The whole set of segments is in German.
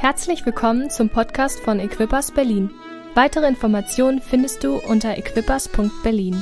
Herzlich willkommen zum Podcast von Equippers Berlin. Weitere Informationen findest du unter equippers.berlin.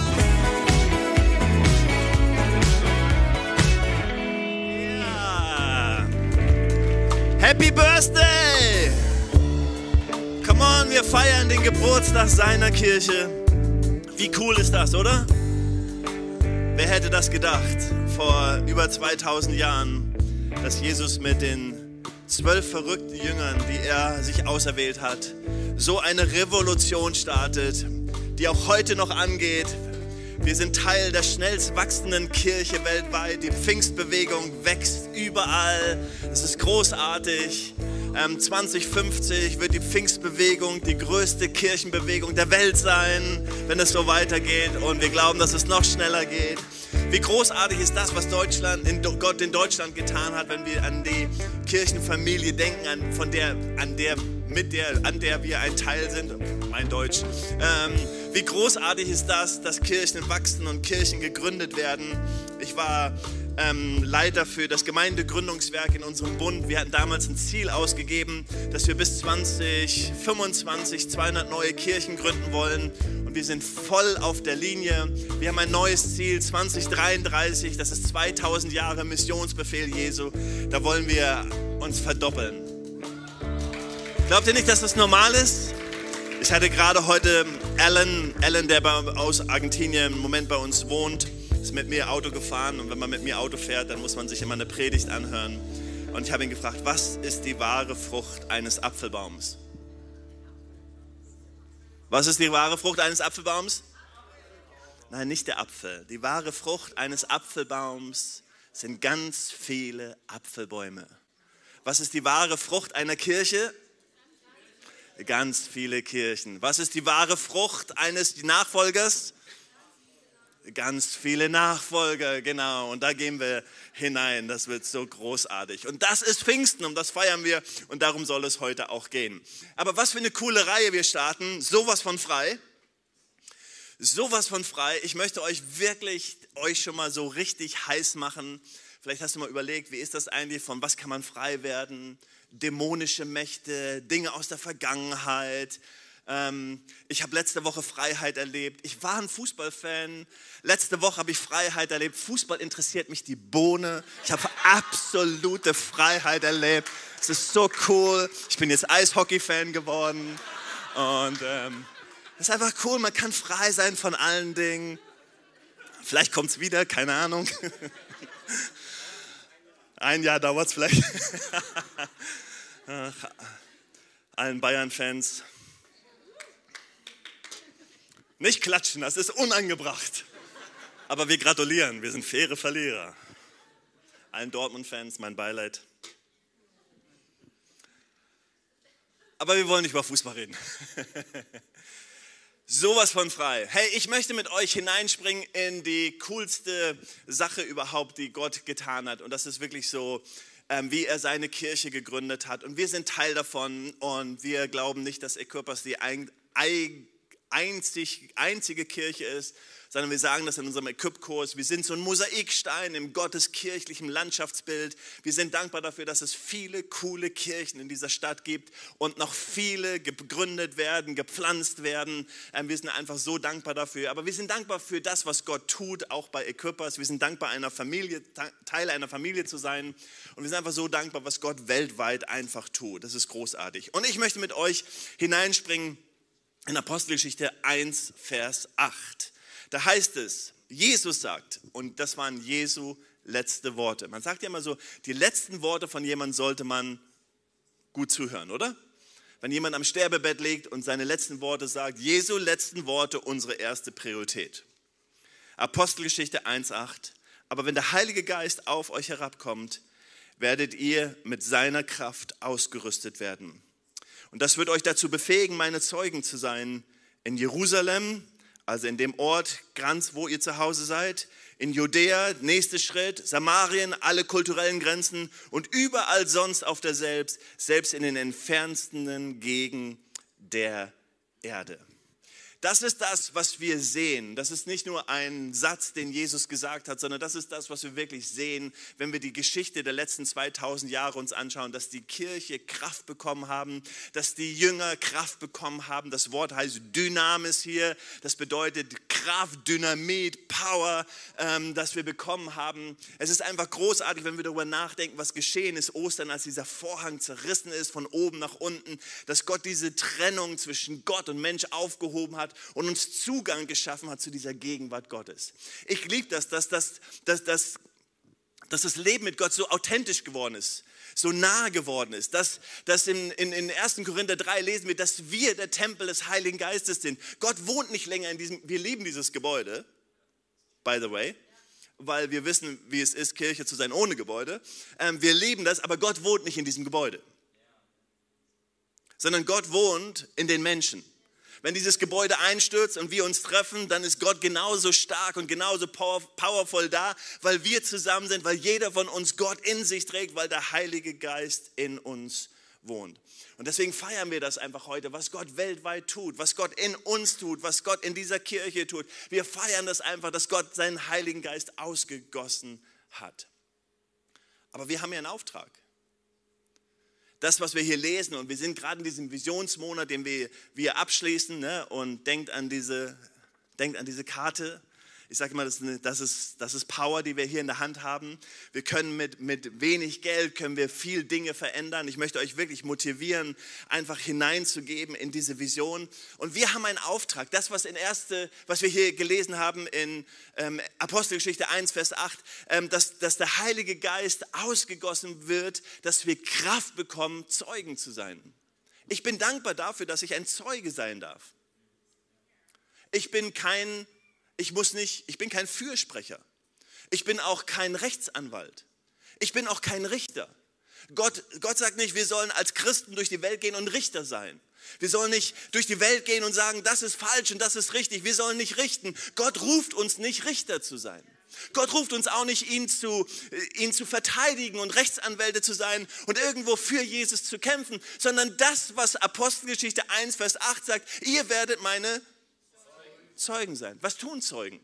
Ja. Happy Birthday! Come on, wir feiern den Geburtstag seiner Kirche. Wie cool ist das, oder? Wer hätte das gedacht vor über 2000 Jahren, dass Jesus mit den 12 verrückten Jüngern, die er sich auserwählt hat, so eine Revolution startet, die auch heute noch angeht. Wir sind Teil der schnellst wachsenden Kirche weltweit. Die Pfingstbewegung wächst überall. Es ist großartig. 2050 wird die Pfingstbewegung die größte Kirchenbewegung der Welt sein, wenn es so weitergeht. Und wir glauben, dass es noch schneller geht. Wie großartig ist das, was Gott in Deutschland getan hat, wenn wir an die Kirchenfamilie denken, an der wir ein Teil sind. Mein Deutsch. Wie großartig ist das, dass Kirchen wachsen und Kirchen gegründet werden. Ich war Leiter für das Gemeindegründungswerk in unserem Bund. Wir hatten damals ein Ziel ausgegeben, dass wir bis 2025 200 neue Kirchen gründen wollen. Und wir sind voll auf der Linie. Wir haben ein neues Ziel, 2033, das ist 2000 Jahre Missionsbefehl Jesu. Da wollen wir uns verdoppeln. Glaubt ihr nicht, dass das normal ist? Ich hatte gerade heute Alan, der aus Argentinien im Moment bei uns wohnt, ist mit mir Auto gefahren. Und wenn man mit mir Auto fährt, dann muss man sich immer eine Predigt anhören. Und ich habe ihn gefragt, was ist die wahre Frucht eines Apfelbaums? Was ist die wahre Frucht eines Apfelbaums? Nein, nicht der Apfel. Die wahre Frucht eines Apfelbaums sind ganz viele Apfelbäume. Was ist die wahre Frucht einer Kirche? Ganz viele Kirchen. Was ist die wahre Frucht eines Nachfolgers? Ganz viele Nachfolger, genau. Und da gehen wir hinein. Das wird so großartig. Und das ist Pfingsten und das feiern wir. Und darum soll es heute auch gehen. Aber was für eine coole Reihe wir starten. Sowas von frei. Sowas von frei. Ich möchte euch schon mal so richtig heiß machen. Vielleicht hast du mal überlegt, wie ist das eigentlich? Von was kann man frei werden? Dämonische Mächte, Dinge aus der Vergangenheit. Ich habe letzte Woche Freiheit erlebt. Ich war ein Fußballfan. Letzte Woche habe ich Freiheit erlebt. Fußball interessiert mich die Bohne. Ich habe absolute Freiheit erlebt. Es ist so cool. Ich bin jetzt Eishockey-Fan geworden. Und es ist einfach cool. Man kann frei sein von allen Dingen. Vielleicht kommt es wieder, keine Ahnung. Ein Jahr dauert es vielleicht. Allen Bayern-Fans. Nicht klatschen, das ist unangebracht. Aber wir gratulieren, wir sind faire Verlierer. Allen Dortmund-Fans mein Beileid. Aber wir wollen nicht über Fußball reden. Sowas von frei. Hey, ich möchte mit euch hineinspringen in die coolste Sache überhaupt, die Gott getan hat. Und das ist wirklich so, wie er seine Kirche gegründet hat. Und wir sind Teil davon. Und wir glauben nicht, dass Equippers die einzige Kirche ist, sondern wir sagen das in unserem Equip-Kurs. Wir sind so ein Mosaikstein im gotteskirchlichen Landschaftsbild. Wir sind dankbar dafür, dass es viele coole Kirchen in dieser Stadt gibt und noch viele gegründet werden, gepflanzt werden. Wir sind einfach so dankbar dafür. Aber wir sind dankbar für das, was Gott tut, auch bei Equippers. Wir sind dankbar, Teil einer Familie zu sein. Und wir sind einfach so dankbar, was Gott weltweit einfach tut. Das ist großartig. Und ich möchte mit euch hineinspringen in Apostelgeschichte 1, Vers 8. Da heißt es, Jesus sagt, und das waren Jesu letzte Worte. Man sagt ja immer so, die letzten Worte von jemandem sollte man gut zuhören, oder? Wenn jemand am Sterbebett liegt und seine letzten Worte sagt, Jesu letzten Worte, unsere erste Priorität. Apostelgeschichte 1, 8. Aber wenn der Heilige Geist auf euch herabkommt, werdet ihr mit seiner Kraft ausgerüstet werden. Und das wird euch dazu befähigen, meine Zeugen zu sein in Jerusalem, also in dem Ort, ganz wo ihr zu Hause seid, in Judäa, nächster Schritt, Samarien, alle kulturellen Grenzen und überall sonst auf der selbst in den entferntesten Gegenden der Erde. Das ist das, was wir sehen. Das ist nicht nur ein Satz, den Jesus gesagt hat, sondern das ist das, was wir wirklich sehen, wenn wir die Geschichte der letzten 2000 Jahre uns anschauen, dass die Kirche Kraft bekommen haben, dass die Jünger Kraft bekommen haben. Das Wort heißt Dynamis hier. Das bedeutet Kraft, Dynamit, Power, das wir bekommen haben. Es ist einfach großartig, wenn wir darüber nachdenken, was geschehen ist Ostern, als dieser Vorhang zerrissen ist von oben nach unten, dass Gott diese Trennung zwischen Gott und Mensch aufgehoben hat und uns Zugang geschaffen hat zu dieser Gegenwart Gottes. Ich liebe das, dass das Leben mit Gott so authentisch geworden ist, so nah geworden ist, dass in 1. Korinther 3 lesen wir, dass wir der Tempel des Heiligen Geistes sind. Gott wohnt nicht länger in diesem, wir lieben dieses Gebäude, by the way, weil wir wissen, wie es ist, Kirche zu sein ohne Gebäude. Wir lieben das, aber Gott wohnt nicht in diesem Gebäude, sondern Gott wohnt in den Menschen. Wenn dieses Gebäude einstürzt und wir uns treffen, dann ist Gott genauso stark und genauso powerful da, weil wir zusammen sind, weil jeder von uns Gott in sich trägt, weil der Heilige Geist in uns wohnt. Und deswegen feiern wir das einfach heute, was Gott weltweit tut, was Gott in uns tut, was Gott in dieser Kirche tut. Wir feiern das einfach, dass Gott seinen Heiligen Geist ausgegossen hat. Aber wir haben ja einen Auftrag. Das, was wir hier lesen, und wir sind gerade in diesem Visionsmonat, den wir abschließen, ne, und denkt an diese Karte. Ich sage immer, das ist Power, die wir hier in der Hand haben. Wir können mit wenig Geld können wir viel Dinge verändern. Ich möchte euch wirklich motivieren, einfach hineinzugeben in diese Vision. Und wir haben einen Auftrag. Das, was wir hier gelesen haben in Apostelgeschichte 1, Vers 8, dass der Heilige Geist ausgegossen wird, dass wir Kraft bekommen, Zeugen zu sein. Ich bin dankbar dafür, dass ich ein Zeuge sein darf. Ich bin kein Fürsprecher. Ich bin auch kein Rechtsanwalt. Ich bin auch kein Richter. Gott sagt nicht, wir sollen als Christen durch die Welt gehen und Richter sein. Wir sollen nicht durch die Welt gehen und sagen, das ist falsch und das ist richtig. Wir sollen nicht richten. Gott ruft uns nicht, Richter zu sein. Gott ruft uns auch nicht, ihn zu verteidigen und Rechtsanwälte zu sein und irgendwo für Jesus zu kämpfen, sondern das, was Apostelgeschichte 1, Vers 8 sagt, ihr werdet meine Zeugen sein. Was tun Zeugen?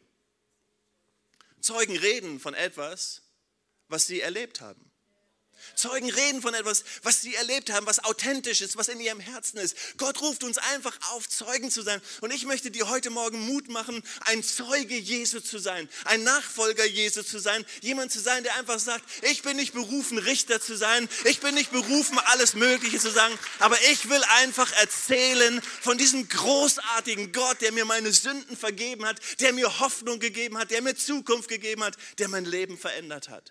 Zeugen reden von etwas, was sie erlebt haben. Zeugen reden von etwas, was sie erlebt haben, was authentisch ist, was in ihrem Herzen ist. Gott ruft uns einfach auf, Zeugen zu sein. Und ich möchte dir heute Morgen Mut machen, ein Zeuge Jesu zu sein, ein Nachfolger Jesu zu sein, jemand zu sein, der einfach sagt, ich bin nicht berufen, Richter zu sein, ich bin nicht berufen, alles Mögliche zu sagen, aber ich will einfach erzählen von diesem großartigen Gott, der mir meine Sünden vergeben hat, der mir Hoffnung gegeben hat, der mir Zukunft gegeben hat, der mein Leben verändert hat.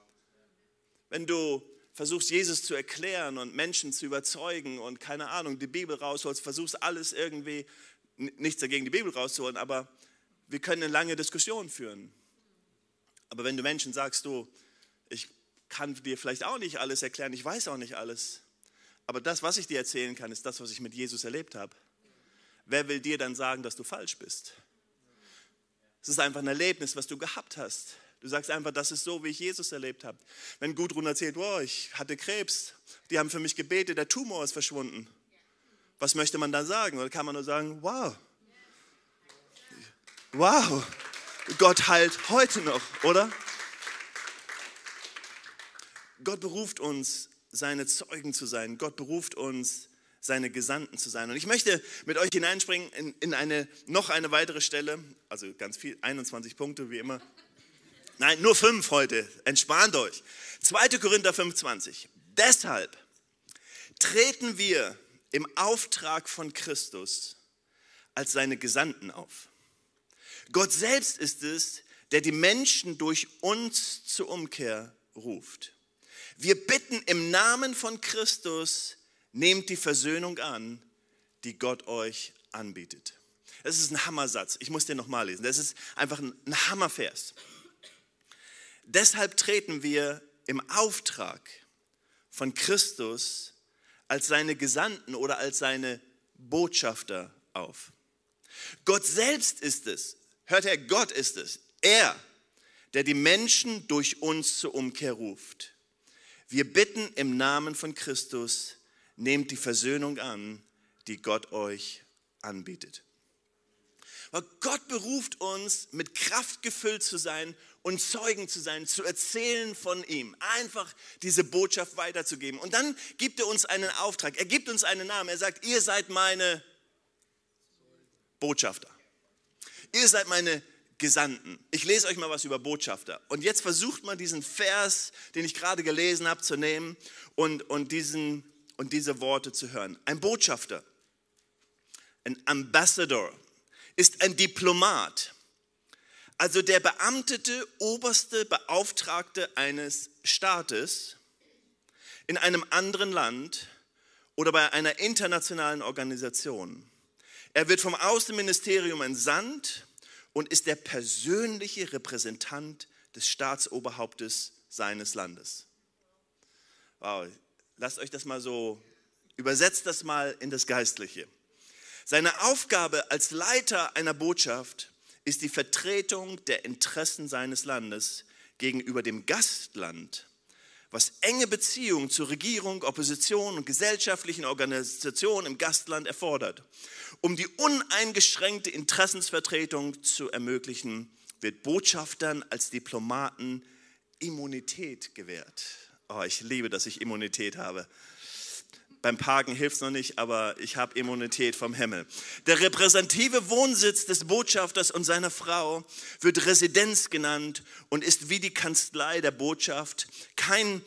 Wenn du versuchst, Jesus zu erklären und Menschen zu überzeugen und keine Ahnung, die Bibel rausholst, versuchst alles irgendwie, nichts dagegen, die Bibel rauszuholen, aber wir können eine lange Diskussion führen. Aber wenn du Menschen sagst, du, ich kann dir vielleicht auch nicht alles erklären, ich weiß auch nicht alles, aber das, was ich dir erzählen kann, ist das, was ich mit Jesus erlebt habe. Wer will dir dann sagen, dass du falsch bist? Es ist einfach ein Erlebnis, was du gehabt hast. Du sagst einfach, das ist so, wie ich Jesus erlebt habe. Wenn Gudrun erzählt, wow, ich hatte Krebs, die haben für mich gebetet, der Tumor ist verschwunden. Was möchte man dann sagen? Oder kann man nur sagen, wow, Gott heilt heute noch, oder? Gott beruft uns, seine Zeugen zu sein. Gott beruft uns, seine Gesandten zu sein. Und ich möchte mit euch hineinspringen in noch eine weitere Stelle, also ganz viel, 21 Punkte wie immer. Nein, nur 5 heute. Entspannt euch. 2. Korinther 5,20. Deshalb treten wir im Auftrag von Christus als seine Gesandten auf. Gott selbst ist es, der die Menschen durch uns zur Umkehr ruft. Wir bitten im Namen von Christus, nehmt die Versöhnung an, die Gott euch anbietet. Das ist ein Hammersatz. Ich muss den nochmal lesen. Das ist einfach ein Hammervers. Deshalb treten wir im Auftrag von Christus als seine Gesandten oder als seine Botschafter auf. Gott selbst ist es, hört her, Gott ist es, er, der die Menschen durch uns zur Umkehr ruft. Wir bitten im Namen von Christus, nehmt die Versöhnung an, die Gott euch anbietet. Weil Gott beruft uns, mit Kraft gefüllt zu sein und Zeugen zu sein, zu erzählen von ihm. Einfach diese Botschaft weiterzugeben. Und dann gibt er uns einen Auftrag. Er gibt uns einen Namen. Er sagt, ihr seid meine Botschafter. Ihr seid meine Gesandten. Ich lese euch mal was über Botschafter. Und jetzt versucht mal diesen Vers, den ich gerade gelesen habe, zu nehmen und diese Worte zu hören. Ein Botschafter, ein Ambassador, ist ein Diplomat, also der beamtete, oberste Beauftragte eines Staates in einem anderen Land oder bei einer internationalen Organisation. Er wird vom Außenministerium entsandt und ist der persönliche Repräsentant des Staatsoberhauptes seines Landes. Wow, lasst euch das mal so, übersetzt das mal in das Geistliche. Seine Aufgabe als Leiter einer Botschaft ist die Vertretung der Interessen seines Landes gegenüber dem Gastland, was enge Beziehungen zur Regierung, Opposition und gesellschaftlichen Organisationen im Gastland erfordert. Um die uneingeschränkte Interessensvertretung zu ermöglichen, wird Botschaftern als Diplomaten Immunität gewährt. Oh, ich liebe, dass ich Immunität habe. Beim Parken hilft es noch nicht, aber ich habe Immunität vom Himmel. Der repräsentative Wohnsitz des Botschafters und seiner Frau wird Residenz genannt und ist wie die Kanzlei der Botschaft kein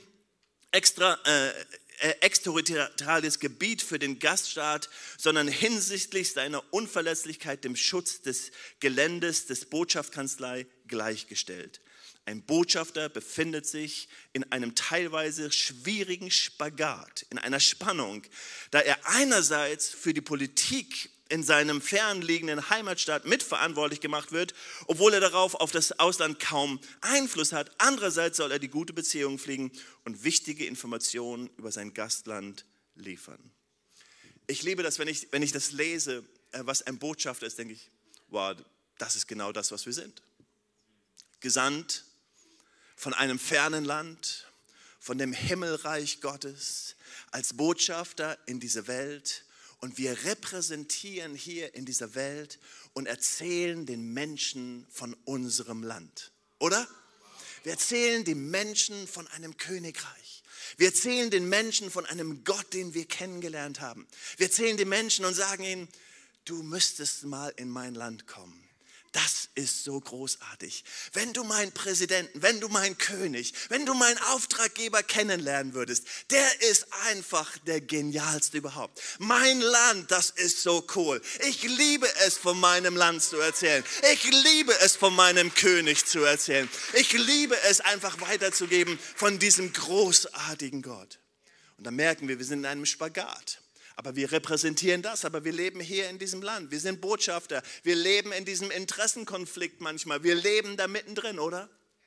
exterritoriales Gebiet für den Gaststaat, sondern hinsichtlich seiner Unverletzlichkeit dem Schutz des Geländes des Botschaftskanzlei gleichgestellt. Ein Botschafter befindet sich in einem teilweise schwierigen Spagat, in einer Spannung, da er einerseits für die Politik in seinem fernliegenden Heimatstaat mitverantwortlich gemacht wird, obwohl er darauf auf das Ausland kaum Einfluss hat. Andererseits soll er die gute Beziehung pflegen und wichtige Informationen über sein Gastland liefern. Ich liebe das, wenn ich das lese, was ein Botschafter ist, denke ich, wow, das ist genau das, was wir sind. Gesandt von einem fernen Land, von dem Himmelreich Gottes, als Botschafter in diese Welt. Und wir repräsentieren hier in dieser Welt und erzählen den Menschen von unserem Land, oder? Wir erzählen den Menschen von einem Königreich. Wir erzählen den Menschen von einem Gott, den wir kennengelernt haben. Wir erzählen den Menschen und sagen ihnen, du müsstest mal in mein Land kommen. Das ist so großartig. Wenn du meinen Präsidenten, wenn du meinen König, wenn du meinen Auftraggeber kennenlernen würdest, der ist einfach der genialste überhaupt. Mein Land, das ist so cool. Ich liebe es, von meinem Land zu erzählen. Ich liebe es, von meinem König zu erzählen. Ich liebe es, einfach weiterzugeben von diesem großartigen Gott. Und dann merken wir sind in einem Spagat. Aber wir repräsentieren das, aber wir leben hier in diesem Land. Wir sind Botschafter. Wir leben in diesem Interessenkonflikt manchmal. Wir leben da mittendrin, oder?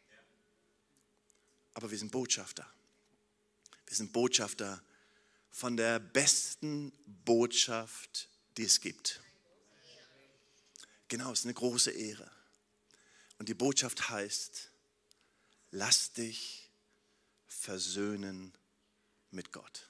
Aber wir sind Botschafter. Wir sind Botschafter von der besten Botschaft, die es gibt. Genau, es ist eine große Ehre. Und die Botschaft heißt, lass dich versöhnen mit Gott.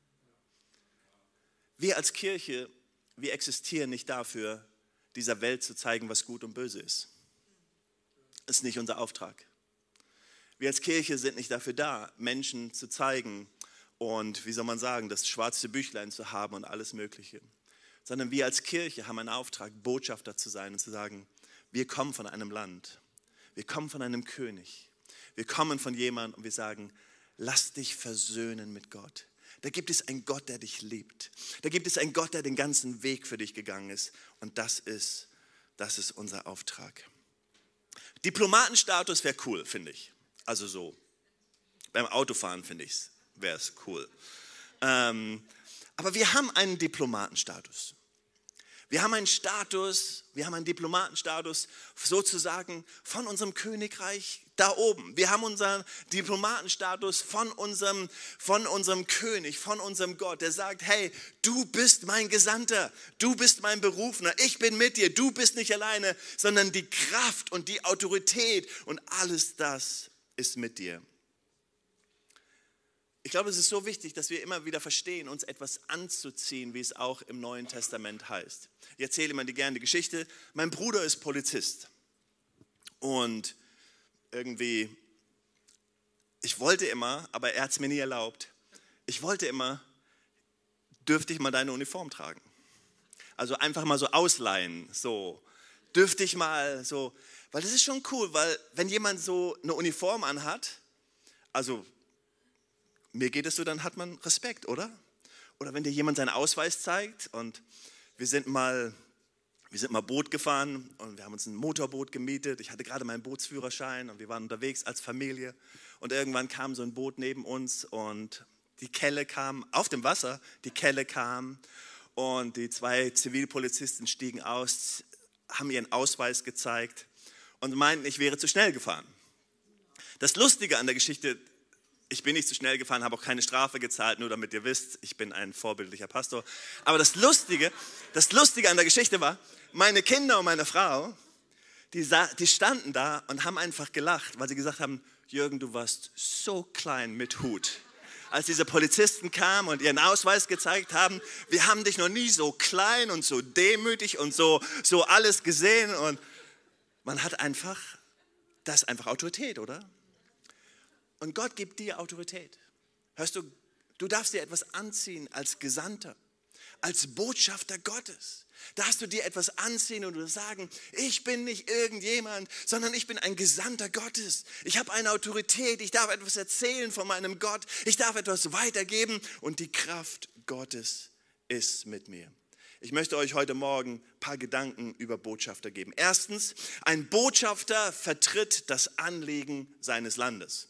Wir als Kirche, wir existieren nicht dafür, dieser Welt zu zeigen, was gut und böse ist. Das ist nicht unser Auftrag. Wir als Kirche sind nicht dafür da, Menschen zu zeigen und, wie soll man sagen, das schwarze Büchlein zu haben und alles Mögliche. Sondern wir als Kirche haben einen Auftrag, Botschafter zu sein und zu sagen, wir kommen von einem Land, wir kommen von einem König, wir kommen von jemandem und wir sagen, lass dich versöhnen mit Gott. Da gibt es einen Gott, der dich liebt. Da gibt es einen Gott, der den ganzen Weg für dich gegangen ist. Und das ist unser Auftrag. Diplomatenstatus wäre cool, finde ich. Also so, beim Autofahren finde ich es, wäre es cool. Aber wir haben einen Diplomatenstatus. Wir haben einen Diplomatenstatus sozusagen von unserem Königreich da oben. Wir haben unseren Diplomatenstatus von unserem König, von unserem Gott, der sagt, hey, du bist mein Gesandter, du bist mein Berufener, ich bin mit dir, du bist nicht alleine, sondern die Kraft und die Autorität und alles das ist mit dir. Ich glaube, es ist so wichtig, dass wir immer wieder verstehen, uns etwas anzuziehen, wie es auch im Neuen Testament heißt. Ich erzähle immer gerne die Geschichte. Mein Bruder ist Polizist und irgendwie, ich wollte immer, aber er hat es mir nie erlaubt, dürfte ich mal deine Uniform tragen. Also einfach mal so ausleihen, so, dürfte ich mal so, weil das ist schon cool, weil wenn jemand so eine Uniform anhat, also mir geht es so, dann hat man Respekt, oder? Oder wenn dir jemand seinen Ausweis zeigt und wir sind mal Boot gefahren und wir haben uns ein Motorboot gemietet. Ich hatte gerade meinen Bootsführerschein und wir waren unterwegs als Familie und irgendwann kam so ein Boot neben uns und die Kelle kam auf dem Wasser, die Kelle kam und die 2 Zivilpolizisten stiegen aus, haben ihren Ausweis gezeigt und meinten, ich wäre zu schnell gefahren. Das Lustige an der Geschichte, ich bin nicht zu schnell gefahren, habe auch keine Strafe gezahlt, nur damit ihr wisst, ich bin ein vorbildlicher Pastor. Aber das Lustige an der Geschichte war, meine Kinder und meine Frau, die standen da und haben einfach gelacht, weil sie gesagt haben, Jürgen, du warst so klein mit Hut. Als diese Polizisten kamen und ihren Ausweis gezeigt haben, wir haben dich noch nie so klein und so demütig und so alles gesehen. Und man hat das ist einfach Autorität, oder? Und Gott gibt dir Autorität. Hörst du, du darfst dir etwas anziehen als Gesandter, als Botschafter Gottes. Darfst du dir etwas anziehen und sagen, ich bin nicht irgendjemand, sondern ich bin ein Gesandter Gottes. Ich habe eine Autorität, ich darf etwas erzählen von meinem Gott, ich darf etwas weitergeben und die Kraft Gottes ist mit mir. Ich möchte euch heute Morgen ein paar Gedanken über Botschafter geben. Erstens, ein Botschafter vertritt das Anliegen seines Landes.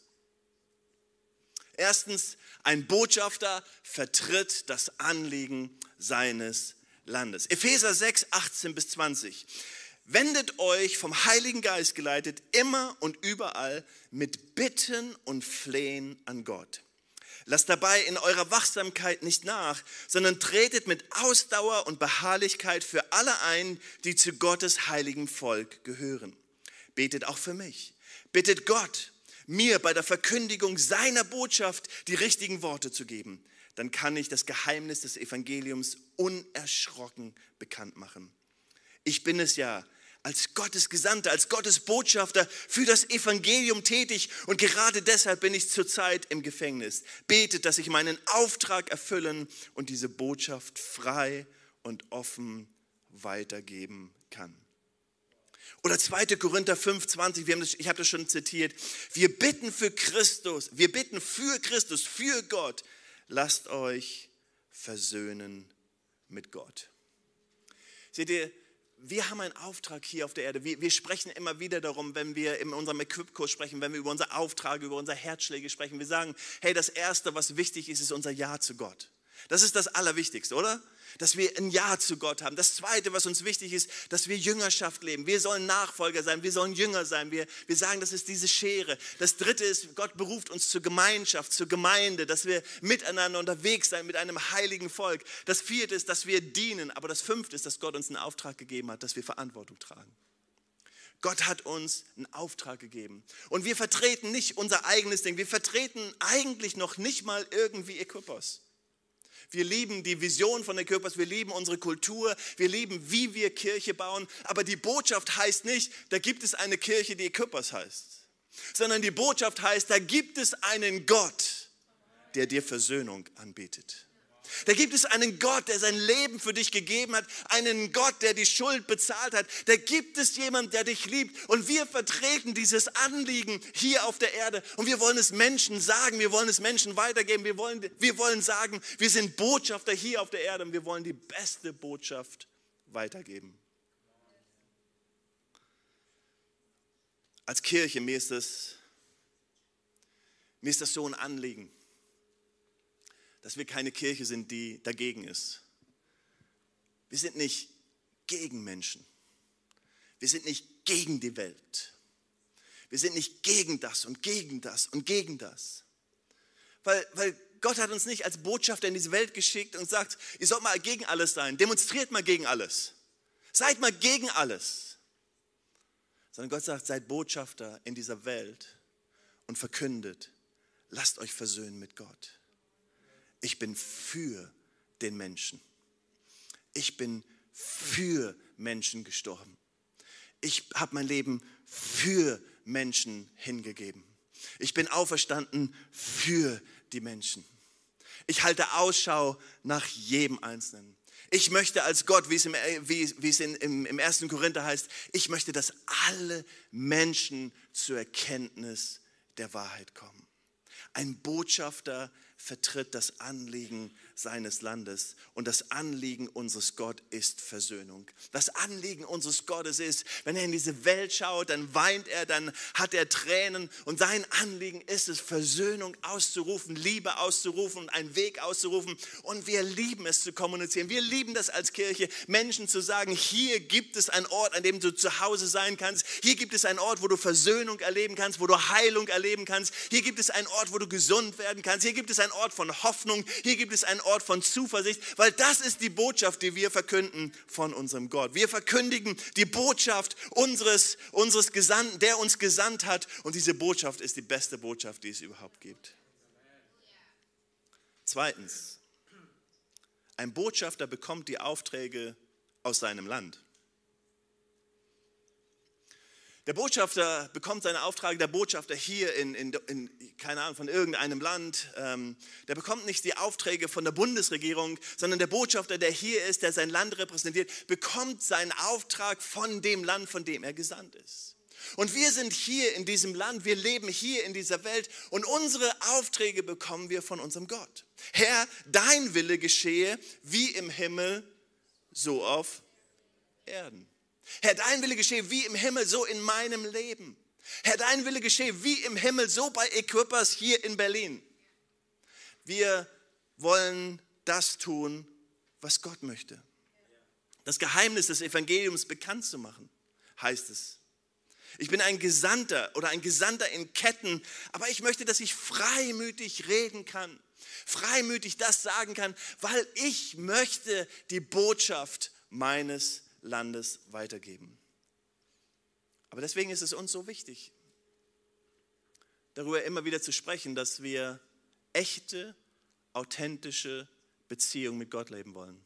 Erstens, ein Botschafter vertritt das Anliegen seines Landes. Epheser 6, 18 bis 20. Wendet euch vom Heiligen Geist geleitet immer und überall mit Bitten und Flehen an Gott. Lasst dabei in eurer Wachsamkeit nicht nach, sondern tretet mit Ausdauer und Beharrlichkeit für alle ein, die zu Gottes heiligem Volk gehören. Betet auch für mich. Bittet Gott, mir bei der Verkündigung seiner Botschaft die richtigen Worte zu geben. Dann kann ich das Geheimnis des Evangeliums unerschrocken bekannt machen. Ich bin es ja als Gottes Gesandter, als Gottes Botschafter für das Evangelium tätig und gerade deshalb bin ich zurzeit im Gefängnis. Betet, dass ich meinen Auftrag erfüllen und diese Botschaft frei und offen weitergeben kann. Oder 2. Korinther 5, 20, ich habe das schon zitiert. Wir bitten für Christus, für Gott. Lasst euch versöhnen mit Gott. Seht ihr, wir haben einen Auftrag hier auf der Erde. Wir sprechen immer wieder darum, wenn wir in unserem Equip-Kurs sprechen, wenn wir über unsere Aufträge, über unsere Herzschläge sprechen. Wir sagen, hey, das Erste, was wichtig ist, ist unser Ja zu Gott. Das ist das Allerwichtigste, oder? Dass wir ein Ja zu Gott haben. Das Zweite, was uns wichtig ist, dass wir Jüngerschaft leben. Wir sollen Nachfolger sein, wir sollen Jünger sein. Wir sagen, das ist diese Schere. Das Dritte ist, Gott beruft uns zur Gemeinschaft, zur Gemeinde, dass wir miteinander unterwegs sein mit einem heiligen Volk. Das Vierte ist, dass wir dienen. Aber das Fünfte ist, dass Gott uns einen Auftrag gegeben hat, dass wir Verantwortung tragen. Gott hat uns einen Auftrag gegeben. Und wir vertreten nicht unser eigenes Ding. Wir vertreten eigentlich noch nicht mal irgendwie Equippers. Wir lieben die Vision von Equippers, wir lieben unsere Kultur, wir lieben, wie wir Kirche bauen. Aber die Botschaft heißt nicht, da gibt es eine Kirche, die Equippers heißt. Sondern die Botschaft heißt, da gibt es einen Gott, der dir Versöhnung anbietet. Da gibt es einen Gott, der sein Leben für dich gegeben hat, einen Gott, der die Schuld bezahlt hat. Da gibt es jemanden, der dich liebt und wir vertreten dieses Anliegen hier auf der Erde und wir wollen es Menschen sagen, wir wollen es Menschen weitergeben, wir wollen sagen, wir sind Botschafter hier auf der Erde und wir wollen die beste Botschaft weitergeben. Als Kirche, mir ist das so ein Anliegen, dass wir keine Kirche sind, die dagegen ist. Wir sind nicht gegen Menschen. Wir sind nicht gegen die Welt. Wir sind nicht gegen das und gegen das und gegen das. Weil Gott hat uns nicht als Botschafter in diese Welt geschickt und sagt, ihr sollt mal gegen alles sein. Demonstriert mal gegen alles. Seid mal gegen alles. Sondern Gott sagt, seid Botschafter in dieser Welt und verkündet, lasst euch versöhnen mit Gott. ich bin für den Menschen. Ich bin für Menschen gestorben. Ich habe mein Leben für Menschen hingegeben. Ich bin auferstanden für die Menschen. Ich halte Ausschau nach jedem Einzelnen. Ich möchte als Gott, wie es im 1. Korinther heißt, ich möchte, dass alle Menschen zur Erkenntnis der Wahrheit kommen. Ein Botschafter vertritt das Anliegen seines Landes und das Anliegen unseres Gott ist Versöhnung. Das Anliegen unseres Gottes ist, wenn er in diese Welt schaut, dann weint er, dann hat er Tränen und sein Anliegen ist es, Versöhnung auszurufen, Liebe auszurufen und einen Weg auszurufen und wir lieben es zu kommunizieren. Wir lieben das als Kirche, Menschen zu sagen, hier gibt es einen Ort, an dem du zu Hause sein kannst, hier gibt es einen Ort, wo du Versöhnung erleben kannst, wo du Heilung erleben kannst, hier gibt es einen Ort, wo du gesund werden kannst, hier gibt es einen Ort von Hoffnung, hier gibt es einen Ort von Zuversicht, weil das ist die Botschaft, die wir verkünden von unserem Gott. Wir verkündigen die Botschaft unseres Gesandten, der uns gesandt hat und diese Botschaft ist die beste Botschaft, die es überhaupt gibt. Zweitens, ein Botschafter bekommt die Aufträge aus seinem Land. Der Botschafter bekommt seine Aufträge, der Botschafter hier in keine Ahnung, von irgendeinem Land, der bekommt nicht die Aufträge von der Bundesregierung, sondern der Botschafter, der hier ist, der sein Land repräsentiert, bekommt seinen Auftrag von dem Land, von dem er gesandt ist. Und wir sind hier in diesem Land, wir leben hier in dieser Welt und unsere Aufträge bekommen wir von unserem Gott. Herr, dein Wille geschehe wie im Himmel, so auf Erden. Herr, dein Wille geschehe wie im Himmel, so in meinem Leben. Herr, dein Wille geschehe wie im Himmel, so bei Equippers hier in Berlin. Wir wollen das tun, was Gott möchte. Das Geheimnis des Evangeliums bekannt zu machen, heißt es. Ich bin ein Gesandter oder ein Gesandter in Ketten, aber ich möchte, dass ich freimütig reden kann, freimütig das sagen kann, weil ich möchte die Botschaft meines Landes weitergeben. Aber deswegen ist es uns so wichtig, darüber immer wieder zu sprechen, dass wir echte, authentische Beziehung mit Gott leben wollen.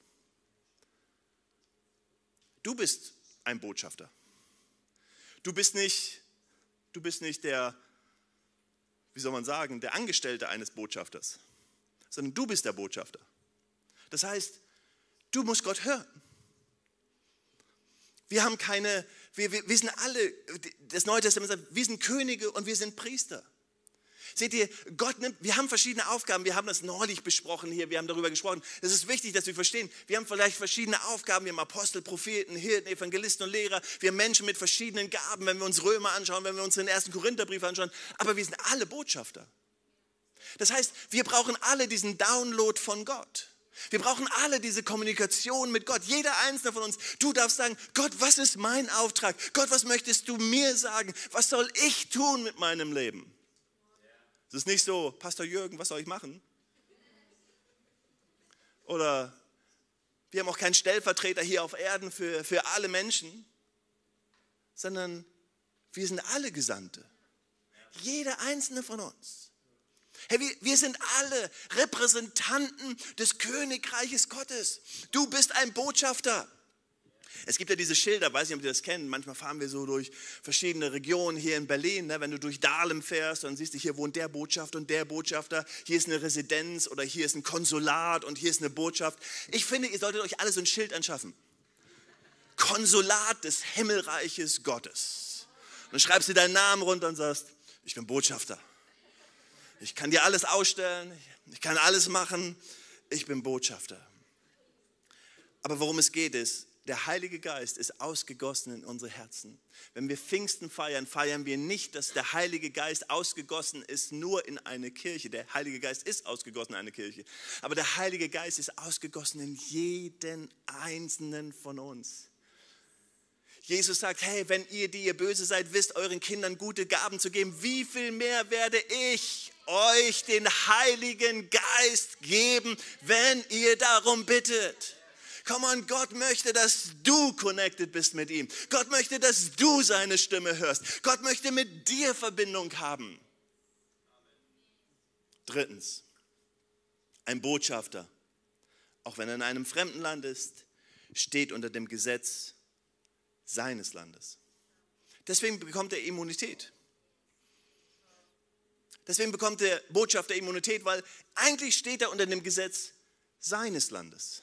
Du bist ein Botschafter. Du bist nicht der, wie soll man sagen, der Angestellte eines Botschafters, sondern du bist der Botschafter. Das heißt, du musst Gott hören. Wir sind alle, das Neue Testament sagt, wir sind Könige und wir sind Priester. Seht ihr, wir haben verschiedene Aufgaben, wir haben das neulich besprochen hier, wir haben darüber gesprochen. Es ist wichtig, dass wir verstehen, wir haben vielleicht verschiedene Aufgaben, wir haben Apostel, Propheten, Hirten, Evangelisten und Lehrer, wir haben Menschen mit verschiedenen Gaben, wenn wir uns Römer anschauen, wenn wir uns den 1. Korintherbrief anschauen, aber wir sind alle Botschafter. Das heißt, wir brauchen alle diesen Download von Gott. Wir brauchen alle diese Kommunikation mit Gott, jeder einzelne von uns. Du darfst sagen, Gott, was ist mein Auftrag? Gott, was möchtest du mir sagen? Was soll ich tun mit meinem Leben? Es ist nicht so, Pastor Jürgen, was soll ich machen? Oder wir haben auch keinen Stellvertreter hier auf Erden für alle Menschen, sondern wir sind alle Gesandte. Jeder einzelne von uns. Hey, wir sind alle Repräsentanten des Königreiches Gottes. Du bist ein Botschafter. Es gibt ja diese Schilder, weiß nicht, ob ihr das kennt. Manchmal fahren wir so durch verschiedene Regionen hier in Berlin. Wenn du durch Dahlem fährst, dann siehst du, hier wohnt der Botschafter und der Botschafter. Hier ist eine Residenz oder hier ist ein Konsulat und hier ist eine Botschaft. Ich finde, ihr solltet euch alle so ein Schild anschaffen. Konsulat des Himmelreiches Gottes. Und dann schreibst du deinen Namen runter und sagst, ich bin Botschafter. Ich kann dir alles ausstellen, ich kann alles machen, ich bin Botschafter. Aber worum es geht ist, der Heilige Geist ist ausgegossen in unsere Herzen. Wenn wir Pfingsten feiern, feiern wir nicht, dass der Heilige Geist ausgegossen ist nur in eine Kirche. Der Heilige Geist ist ausgegossen in eine Kirche. Aber der Heilige Geist ist ausgegossen in jeden einzelnen von uns. Jesus sagt, hey, wenn ihr, die ihr böse seid, wisst, euren Kindern gute Gaben zu geben, wie viel mehr werde ich euch den Heiligen Geist geben, wenn ihr darum bittet. Come on, Gott möchte, dass du connected bist mit ihm. Gott möchte, dass du seine Stimme hörst. Gott möchte mit dir Verbindung haben. Drittens, Ein Botschafter, auch wenn er in einem fremden Land ist, steht unter dem Gesetz seines Landes. Deswegen bekommt er Immunität. Deswegen bekommt der Botschafter Immunität, weil eigentlich steht er unter dem Gesetz seines Landes.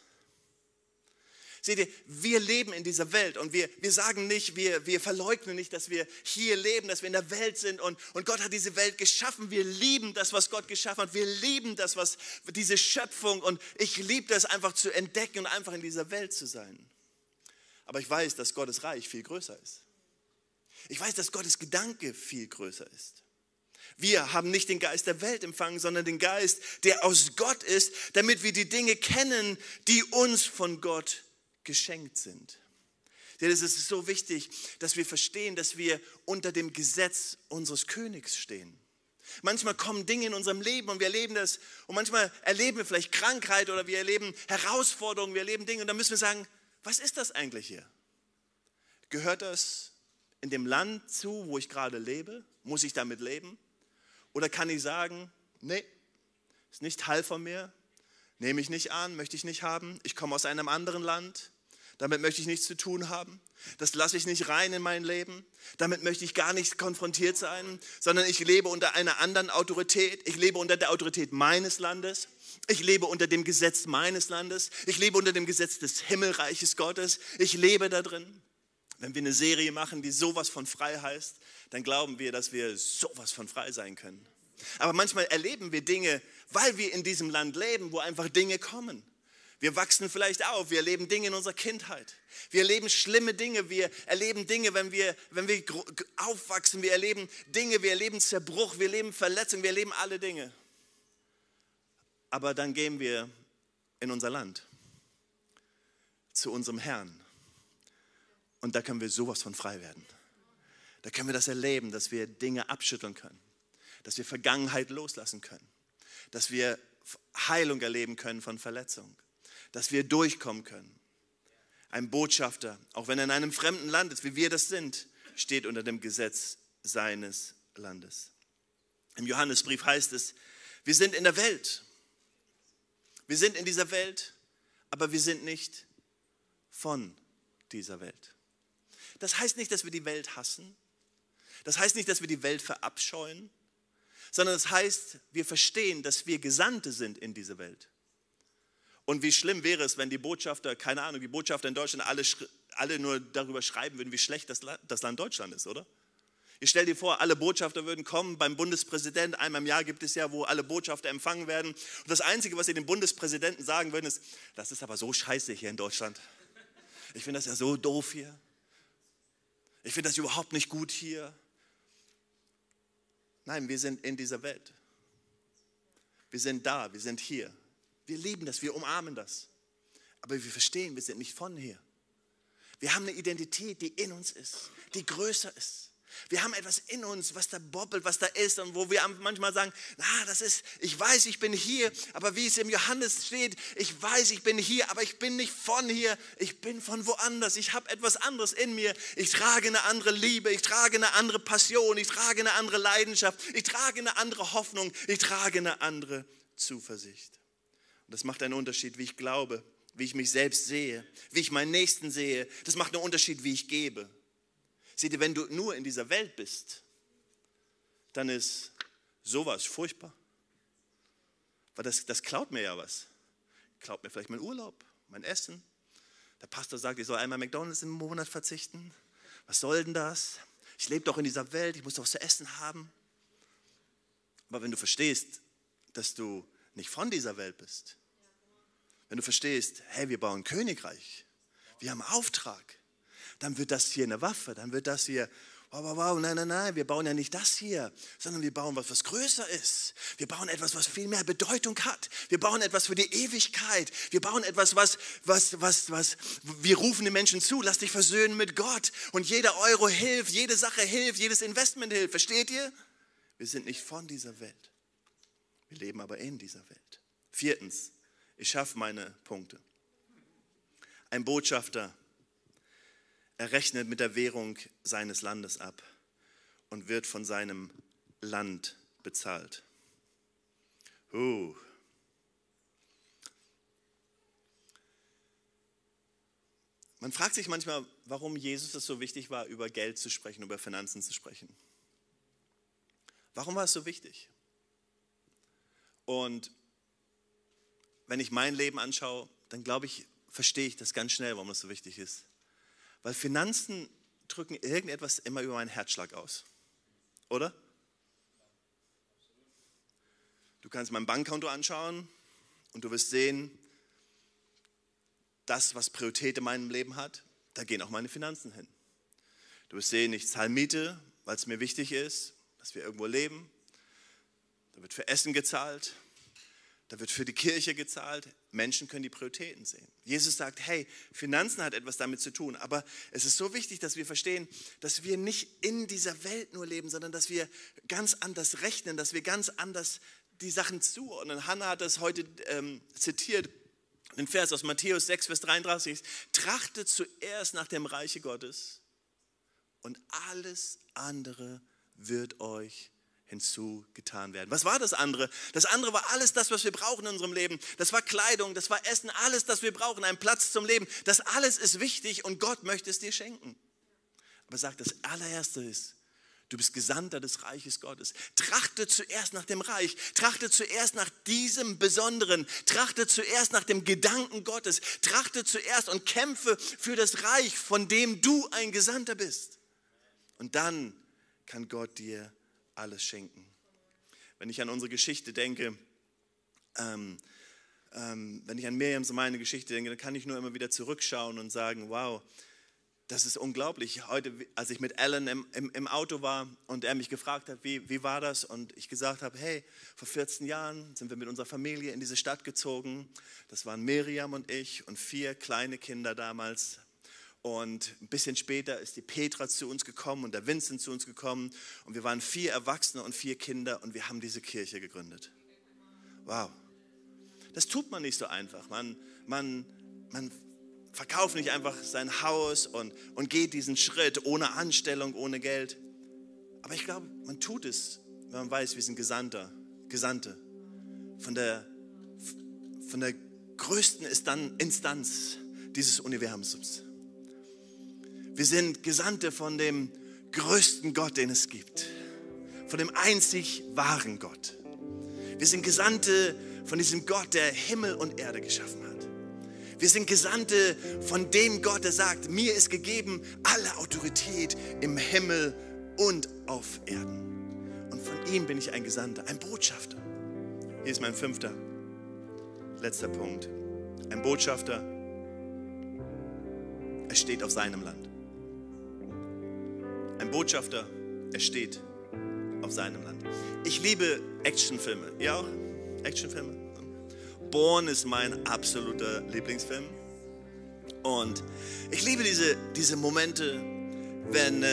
Seht ihr, wir leben in dieser Welt und wir sagen nicht, wir verleugnen nicht, dass wir hier leben, dass wir in der Welt sind und Gott hat diese Welt geschaffen. Wir lieben das, was Gott geschaffen hat. Wir lieben das, was diese Schöpfung und ich liebe das einfach zu entdecken und einfach in dieser Welt zu sein. Aber ich weiß, dass Gottes Reich viel größer ist. Ich weiß, dass Gottes Gedanke viel größer ist. Wir haben nicht den Geist der Welt empfangen, sondern den Geist, der aus Gott ist, damit wir die Dinge kennen, die uns von Gott geschenkt sind. Denn es ist so wichtig, dass wir verstehen, dass wir unter dem Gesetz unseres Königs stehen. Manchmal kommen Dinge in unserem Leben und wir erleben das und manchmal erleben wir vielleicht Krankheit oder wir erleben Herausforderungen, wir erleben Dinge und dann müssen wir sagen, was ist das eigentlich hier? Gehört das in dem Land zu, wo ich gerade lebe? Muss ich damit leben? Oder kann ich sagen, nee, ist nicht Teil von mir, nehme ich nicht an, möchte ich nicht haben, ich komme aus einem anderen Land, damit möchte ich nichts zu tun haben, das lasse ich nicht rein in mein Leben, damit möchte ich gar nicht konfrontiert sein, sondern ich lebe unter einer anderen Autorität, ich lebe unter der Autorität meines Landes, ich lebe unter dem Gesetz meines Landes, ich lebe unter dem Gesetz des Himmelreiches Gottes, ich lebe da drin. Wenn wir eine Serie machen, die sowas von frei heißt, dann glauben wir, dass wir sowas von frei sein können. Aber manchmal erleben wir Dinge, weil wir in diesem Land leben, wo einfach Dinge kommen. Wir wachsen vielleicht auf, wir erleben Dinge in unserer Kindheit. Wir erleben schlimme Dinge, wir erleben Dinge, wenn wir aufwachsen, wir erleben Dinge, wir erleben Zerbruch, wir erleben Verletzungen, wir erleben alle Dinge. Aber dann gehen wir in unser Land, zu unserem Herrn. Und da können wir sowas von frei werden. Da können wir das erleben, dass wir Dinge abschütteln können, dass wir Vergangenheit loslassen können, dass wir Heilung erleben können von Verletzung, dass wir durchkommen können. Ein Botschafter, auch wenn er in einem fremden Land ist, wie wir das sind, steht unter dem Gesetz seines Landes. Im Johannesbrief heißt es, wir sind in der Welt. Wir sind in dieser Welt, aber wir sind nicht von dieser Welt. Das heißt nicht, dass wir die Welt hassen. Das heißt nicht, dass wir die Welt verabscheuen, sondern das heißt, wir verstehen, dass wir Gesandte sind in diese Welt. Und wie schlimm wäre es, wenn die Botschafter, keine Ahnung, die Botschafter in Deutschland alle nur darüber schreiben würden, wie schlecht das Land Deutschland ist, oder? Ich stell dir vor, alle Botschafter würden kommen beim Bundespräsidenten. Einmal im Jahr gibt es ja, wo alle Botschafter empfangen werden. Und das Einzige, was sie dem Bundespräsidenten sagen würden, ist, das ist aber so scheiße hier in Deutschland. Ich finde das ja so doof hier. Ich finde das überhaupt nicht gut hier. Nein, wir sind in dieser Welt. Wir sind da, wir sind hier. Wir lieben das, wir umarmen das. Aber wir verstehen, wir sind nicht von hier. Wir haben eine Identität, die in uns ist, die größer ist. Wir haben etwas in uns, was da bobbelt, was da ist und wo wir manchmal sagen, ich weiß, ich bin hier, aber wie es im Johannes steht, ich weiß, ich bin hier, aber ich bin nicht von hier, ich bin von woanders, ich habe etwas anderes in mir, ich trage eine andere Liebe, ich trage eine andere Passion, ich trage eine andere Leidenschaft, ich trage eine andere Hoffnung, ich trage eine andere Zuversicht. Und das macht einen Unterschied, wie ich glaube, wie ich mich selbst sehe, wie ich meinen Nächsten sehe, das macht einen Unterschied, wie ich gebe. Seht ihr, wenn du nur in dieser Welt bist, dann ist sowas furchtbar. Weil das klaut mir ja was. Klaut mir vielleicht meinen Urlaub, mein Essen. Der Pastor sagt, ich soll einmal McDonald's im Monat verzichten. Was soll denn das? Ich lebe doch in dieser Welt, ich muss doch was zu essen haben. Aber wenn du verstehst, dass du nicht von dieser Welt bist, wenn du verstehst, hey, wir bauen ein Königreich, wir haben einen Auftrag, dann wird das hier eine Waffe, dann wird das hier, wow, nein, wir bauen ja nicht das hier, sondern wir bauen was größer ist. Wir bauen etwas, was viel mehr Bedeutung hat. Wir bauen etwas für die Ewigkeit. Wir bauen etwas, wir rufen den Menschen zu, lass dich versöhnen mit Gott. Und jeder Euro hilft, jede Sache hilft, jedes Investment hilft. Versteht ihr? Wir sind nicht von dieser Welt. Wir leben aber in dieser Welt. 4. Ich schaffe meine Punkte. Ein Botschafter, er rechnet mit der Währung seines Landes ab und wird von seinem Land bezahlt. Man fragt sich manchmal, warum Jesus es so wichtig war, über Geld zu sprechen, über Finanzen zu sprechen. Warum war es so wichtig? Und wenn ich mein Leben anschaue, dann glaube ich, verstehe ich das ganz schnell, warum das so wichtig ist. Weil Finanzen drücken irgendetwas immer über meinen Herzschlag aus. Oder? Du kannst mein Bankkonto anschauen und du wirst sehen, das, was Priorität in meinem Leben hat, da gehen auch meine Finanzen hin. Du wirst sehen, ich zahle Miete, weil es mir wichtig ist, dass wir irgendwo leben. Da wird für Essen gezahlt, da wird für die Kirche gezahlt. Menschen können die Prioritäten sehen. Jesus sagt, hey, Finanzen hat etwas damit zu tun, aber es ist so wichtig, dass wir verstehen, dass wir nicht in dieser Welt nur leben, sondern dass wir ganz anders rechnen, dass wir ganz anders die Sachen zuordnen. Hannah hat das heute zitiert, den Vers aus Matthäus 6, Vers 33. Trachtet zuerst nach dem Reiche Gottes und alles andere wird euch hinzugetan werden. Was war das andere? Das andere war alles das, was wir brauchen in unserem Leben. Das war Kleidung, das war Essen, alles, das wir brauchen, ein Platz zum Leben. Das alles ist wichtig und Gott möchte es dir schenken. Aber sagt, das allererste ist, du bist Gesandter des Reiches Gottes. Trachte zuerst nach dem Reich, trachte zuerst nach diesem Besonderen, trachte zuerst nach dem Gedanken Gottes, trachte zuerst und kämpfe für das Reich, von dem du ein Gesandter bist. Und dann kann Gott dir alles schenken. Wenn ich an unsere Geschichte denke, wenn ich an Miriams und meine Geschichte denke, dann kann ich nur immer wieder zurückschauen und sagen, wow, das ist unglaublich. Heute, als ich mit Alan im Auto war und er mich gefragt hat, wie war das? Und ich gesagt habe, hey, vor 14 Jahren sind wir mit unserer Familie in diese Stadt gezogen. Das waren Miriam und ich und 4 kleine Kinder damals. Und ein bisschen später ist die Petra zu uns gekommen und der Vincent zu uns gekommen. Und wir waren 4 Erwachsene und 4 Kinder und wir haben diese Kirche gegründet. Wow. Das tut man nicht so einfach. Man verkauft nicht einfach sein Haus und geht diesen Schritt ohne Anstellung, ohne Geld. Aber ich glaube, man tut es, wenn man weiß, wir sind Gesandte von der größten Instanz dieses Universums. Wir sind Gesandte von dem größten Gott, den es gibt. Von dem einzig wahren Gott. Wir sind Gesandte von diesem Gott, der Himmel und Erde geschaffen hat. Wir sind Gesandte von dem Gott, der sagt, mir ist gegeben alle Autorität im Himmel und auf Erden. Und von ihm bin ich ein Gesandter, ein Botschafter. Hier ist mein 5. letzter Punkt. Ein Botschafter, er steht auf seinem Land. Ein Botschafter, er steht auf seinem Land. Ich liebe Actionfilme. Ihr auch? Actionfilme? Born ist mein absoluter Lieblingsfilm. Und ich liebe diese Momente, wenn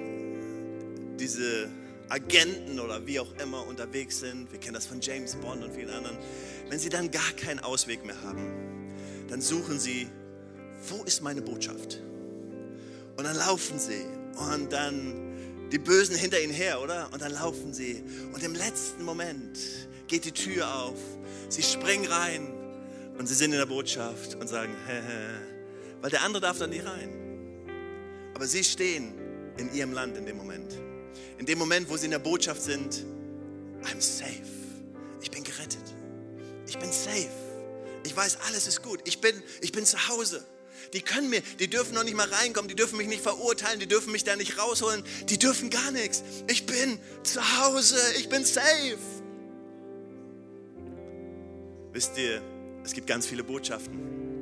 diese Agenten oder wie auch immer unterwegs sind. Wir kennen das von James Bond und vielen anderen. Wenn sie dann gar keinen Ausweg mehr haben, dann suchen sie, wo ist meine Botschaft? Und dann laufen sie und dann die Bösen hinter ihnen her, oder? Und dann laufen sie und im letzten Moment geht die Tür auf, sie springen rein und sie sind in der Botschaft und sagen, weil der andere darf da nicht rein. Aber sie stehen in ihrem Land in dem Moment. In dem Moment, wo sie in der Botschaft sind, I'm safe. Ich bin gerettet. Ich bin safe. Ich weiß, alles ist gut. Ich bin zu Hause. Die dürfen noch nicht mal reinkommen, die dürfen mich nicht verurteilen, die dürfen mich da nicht rausholen, die dürfen gar nichts. Ich bin zu Hause, ich bin safe. Wisst ihr, es gibt ganz viele Botschaften.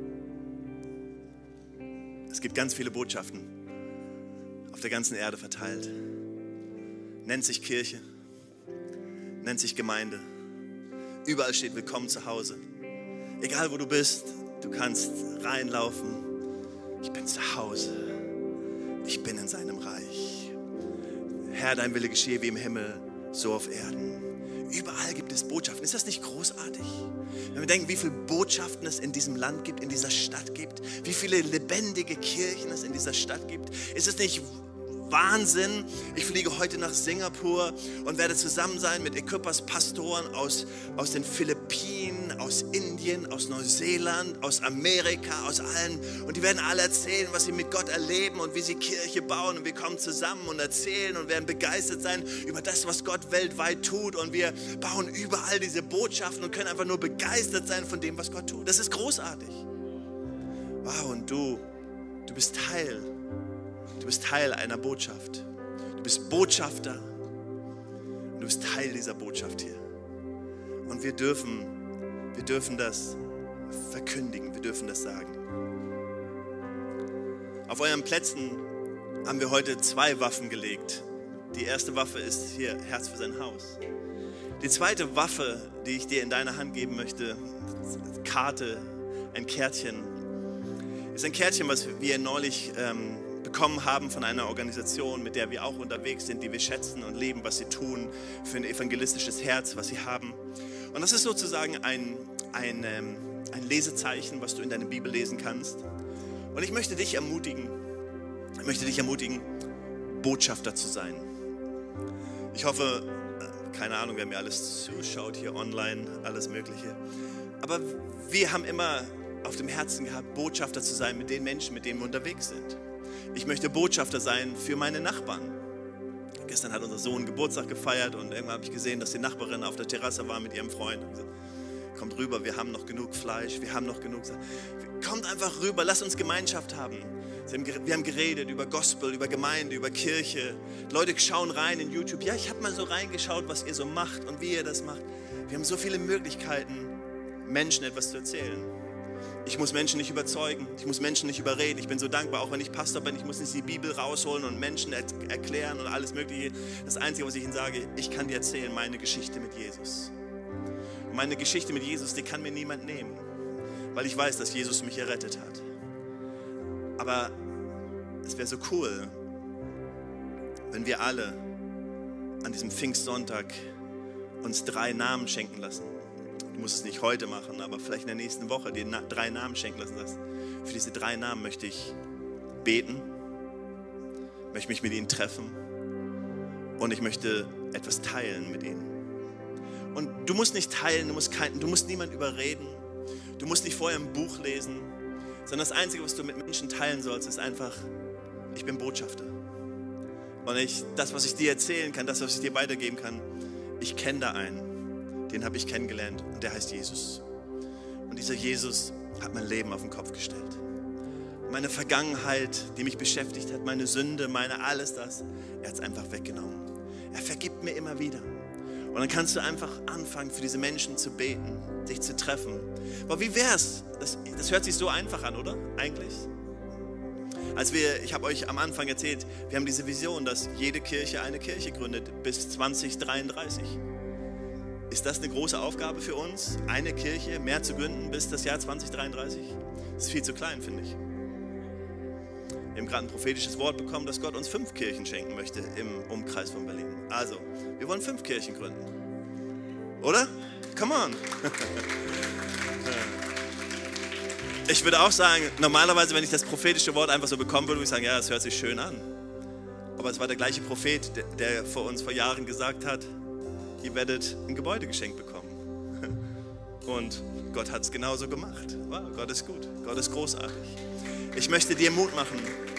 Es gibt ganz viele Botschaften auf der ganzen Erde verteilt. Nennt sich Kirche, nennt sich Gemeinde. Überall steht Willkommen zu Hause. Egal wo du bist, du kannst reinlaufen. Ich bin zu Hause. Ich bin in seinem Reich. Herr, dein Wille geschehe wie im Himmel, so auf Erden. Überall gibt es Botschaften. Ist das nicht großartig? Wenn wir denken, wie viele Botschaften es in diesem Land gibt, in dieser Stadt gibt, wie viele lebendige Kirchen es in dieser Stadt gibt, ist es nicht Wahnsinn. Ich fliege heute nach Singapur und werde zusammen sein mit Equippers Pastoren aus den Philippinen, aus Indien, aus Neuseeland, aus Amerika, aus allen. Und die werden alle erzählen, was sie mit Gott erleben und wie sie Kirche bauen. Und wir kommen zusammen und erzählen und werden begeistert sein über das, was Gott weltweit tut. Und wir bauen überall diese Botschaften und können einfach nur begeistert sein von dem, was Gott tut. Das ist großartig. Wow, und du bist Teil. Du bist Teil einer Botschaft. Du bist Botschafter. Und du bist Teil dieser Botschaft hier. Und wir dürfen das verkündigen. Wir dürfen das sagen. Auf euren Plätzen haben wir heute 2 Waffen gelegt. Die erste Waffe ist hier Herz für sein Haus. Die zweite Waffe, die ich dir in deine Hand geben möchte, Karte, ein Kärtchen, ist ein Kärtchen, was wir neulich bekommen haben von einer Organisation, mit der wir auch unterwegs sind, die wir schätzen und lieben, was sie tun, für ein evangelistisches Herz, was sie haben. Und das ist sozusagen ein Lesezeichen, was du in deiner Bibel lesen kannst. Und ich möchte dich ermutigen, Botschafter zu sein. Ich hoffe, keine Ahnung, wer mir alles zuschaut hier online, alles Mögliche. Aber wir haben immer auf dem Herzen gehabt, Botschafter zu sein mit den Menschen, mit denen wir unterwegs sind. Ich möchte Botschafter sein für meine Nachbarn. Gestern hat unser Sohn Geburtstag gefeiert und irgendwann habe ich gesehen, dass die Nachbarin auf der Terrasse war mit ihrem Freund. Und gesagt, kommt rüber, wir haben noch genug Fleisch, wir haben noch genug. Kommt einfach rüber, lasst uns Gemeinschaft haben. Wir haben geredet über Gospel, über Gemeinde, über Kirche. Leute schauen rein in YouTube. Ja, ich habe mal so reingeschaut, was ihr so macht und wie ihr das macht. Wir haben so viele Möglichkeiten, Menschen etwas zu erzählen. Ich muss Menschen nicht überzeugen, ich muss Menschen nicht überreden. Ich bin so dankbar, auch wenn ich Pastor bin, ich muss nicht die Bibel rausholen und Menschen erklären und alles Mögliche. Das Einzige, was ich ihnen sage, ich kann dir erzählen, meine Geschichte mit Jesus. Und meine Geschichte mit Jesus, die kann mir niemand nehmen, weil ich weiß, dass Jesus mich errettet hat. Aber es wäre so cool, wenn wir alle an diesem Pfingstsonntag uns 3 Namen schenken lassen. Du musst es nicht heute machen, aber vielleicht in der nächsten Woche dir 3 Namen schenken lassen. Für diese 3 Namen möchte ich beten, möchte mich mit ihnen treffen und ich möchte etwas teilen mit ihnen. Und du musst nicht teilen, du musst niemanden überreden, du musst nicht vorher ein Buch lesen, sondern das Einzige, was du mit Menschen teilen sollst, ist einfach, ich bin Botschafter. Und das, was ich dir erzählen kann, das, was ich dir weitergeben kann, ich kenne da einen. Den habe ich kennengelernt und der heißt Jesus. Und dieser Jesus hat mein Leben auf den Kopf gestellt. Meine Vergangenheit, die mich beschäftigt hat, meine Sünde, alles das, er hat es einfach weggenommen. Er vergibt mir immer wieder. Und dann kannst du einfach anfangen, für diese Menschen zu beten, dich zu treffen. Aber wie wär's? Das hört sich so einfach an, oder? Eigentlich. Ich habe euch am Anfang erzählt, wir haben diese Vision, dass jede Kirche eine Kirche gründet bis 2033. Ist das eine große Aufgabe für uns, eine Kirche mehr zu gründen bis das Jahr 2033? Das ist viel zu klein, finde ich. Wir haben gerade ein prophetisches Wort bekommen, dass Gott uns 5 Kirchen schenken möchte im Umkreis von Berlin. Also, wir wollen 5 Kirchen gründen. Oder? Come on. Ich würde auch sagen, normalerweise, wenn ich das prophetische Wort einfach so bekommen würde ich sagen, ja, das hört sich schön an. Aber es war der gleiche Prophet, der vor uns vor Jahren gesagt hat, ihr werdet ein Gebäude geschenkt bekommen. Und Gott hat es genauso gemacht. Wow, Gott ist gut, Gott ist großartig. Ich möchte dir Mut machen.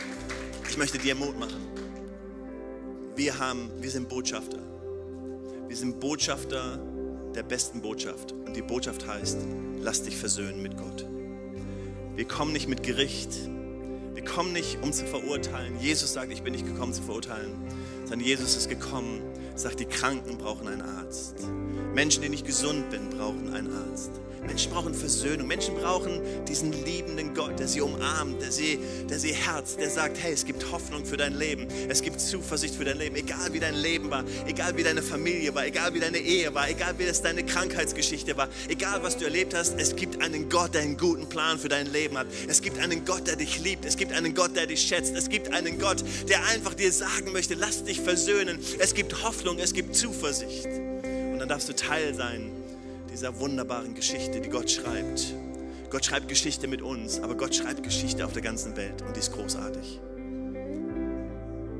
Wir sind Botschafter. Wir sind Botschafter der besten Botschaft. Und die Botschaft heißt, lass dich versöhnen mit Gott. Wir kommen nicht mit Gericht. Wir kommen nicht, um zu verurteilen. Jesus sagt, ich bin nicht gekommen zu verurteilen, sondern Jesus ist gekommen, sagt, die Kranken brauchen einen Arzt. Menschen, die nicht gesund sind, brauchen einen Arzt. Menschen brauchen Versöhnung. Menschen brauchen diesen liebenden Gott, der sie umarmt, der sie herzt, der sagt, hey, es gibt Hoffnung für dein Leben. Es gibt Zuversicht für dein Leben. Egal wie dein Leben war, egal wie deine Familie war, egal wie deine Ehe war, egal wie das deine Krankheitsgeschichte war, egal was du erlebt hast, es gibt einen Gott, der einen guten Plan für dein Leben hat. Es gibt einen Gott, der dich liebt. Es gibt einen Gott, der dich schätzt. Es gibt einen Gott, der einfach dir sagen möchte, lass dich versöhnen. Es gibt Hoffnung, es gibt Zuversicht. Und dann darfst du Teil sein dieser wunderbaren Geschichte, die Gott schreibt. Gott schreibt Geschichte mit uns, aber Gott schreibt Geschichte auf der ganzen Welt und die ist großartig.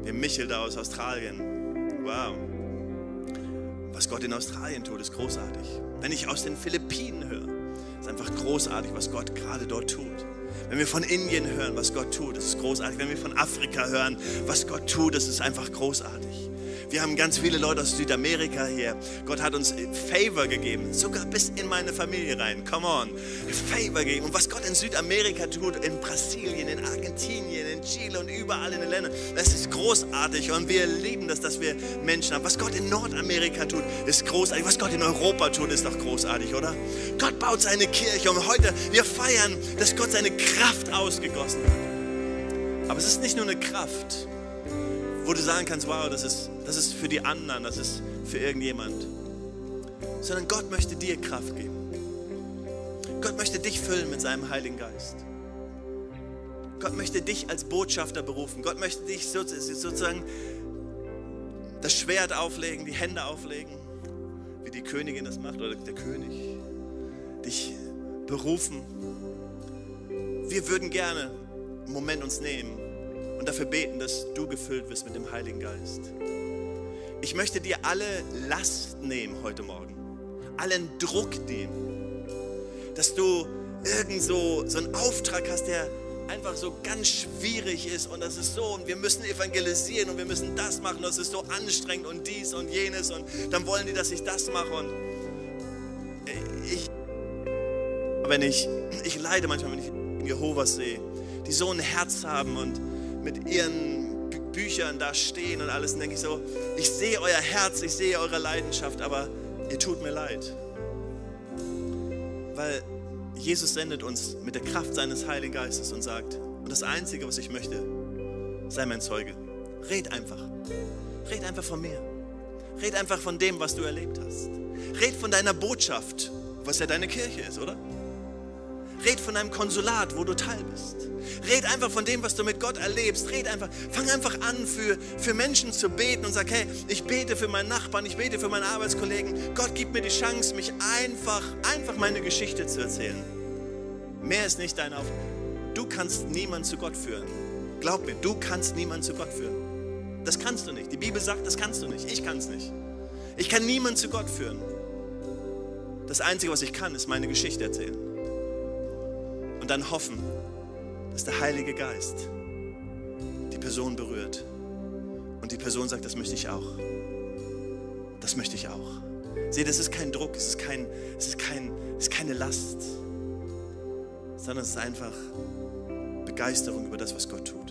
Dem Michel da aus Australien. Wow. Was Gott in Australien tut, ist großartig. Wenn ich aus den Philippinen höre, ist einfach großartig, was Gott gerade dort tut. Wenn wir von Indien hören, was Gott tut, das ist großartig. Wenn wir von Afrika hören, was Gott tut, das ist einfach großartig. Wir haben ganz viele Leute aus Südamerika hier. Gott hat uns Favor gegeben, sogar bis in meine Familie rein. Come on, Favor gegeben. Und was Gott in Südamerika tut, in Brasilien, in Argentinien, in Chile und überall in den Ländern, das ist großartig. Und wir lieben das, dass wir Menschen haben. Was Gott in Nordamerika tut, ist großartig. Was Gott in Europa tut, ist doch großartig, oder? Gott baut seine Kirche und heute, wir feiern, dass Gott seine Kraft ausgegossen hat. Aber es ist nicht nur eine Kraft, wo du sagen kannst, wow, das ist für die anderen, das ist für irgendjemand. Sondern Gott möchte dir Kraft geben. Gott möchte dich füllen mit seinem Heiligen Geist. Gott möchte dich als Botschafter berufen. Gott möchte dich sozusagen das Schwert auflegen, die Hände auflegen, wie die Königin das macht oder der König. Dich berufen. Wir würden gerne einen Moment uns nehmen und dafür beten, dass du gefüllt wirst mit dem Heiligen Geist. Ich möchte dir alle Last nehmen heute Morgen, allen Druck nehmen, dass du irgend so einen Auftrag hast, der einfach so ganz schwierig ist und das ist so und wir müssen evangelisieren und wir müssen das machen, das ist so anstrengend und dies und jenes und dann wollen die, dass ich das mache und ich leide manchmal, wenn ich Jehovas sehe, die so ein Herz haben und mit ihren Büchern da stehen und alles, und denke ich so, ich sehe euer Herz, ich sehe eure Leidenschaft, aber ihr tut mir leid. Weil Jesus sendet uns mit der Kraft seines Heiligen Geistes und sagt, und das Einzige, was ich möchte, sei mein Zeuge. Red einfach von mir. Red einfach von dem, was du erlebt hast. Red von deiner Botschaft, was ja deine Kirche ist, oder? Red von deinem Konsulat, wo du Teil bist. Red einfach von dem, was du mit Gott erlebst. Fang einfach an, für Menschen zu beten und sag, hey, ich bete für meinen Nachbarn, ich bete für meine Arbeitskollegen. Gott gibt mir die Chance, mich einfach meine Geschichte zu erzählen. Mehr ist nicht dein Auftrag. Du kannst niemanden zu Gott führen. Glaub mir, du kannst niemanden zu Gott führen. Das kannst du nicht. Die Bibel sagt, das kannst du nicht. Ich kann es nicht. Ich kann niemanden zu Gott führen. Das Einzige, was ich kann, ist meine Geschichte erzählen. Und dann hoffen, dass der Heilige Geist die Person berührt. Und die Person sagt, das möchte ich auch. Das möchte ich auch. Seht, das ist kein Druck, es ist keine Last, sondern es ist einfach Begeisterung über das, was Gott tut.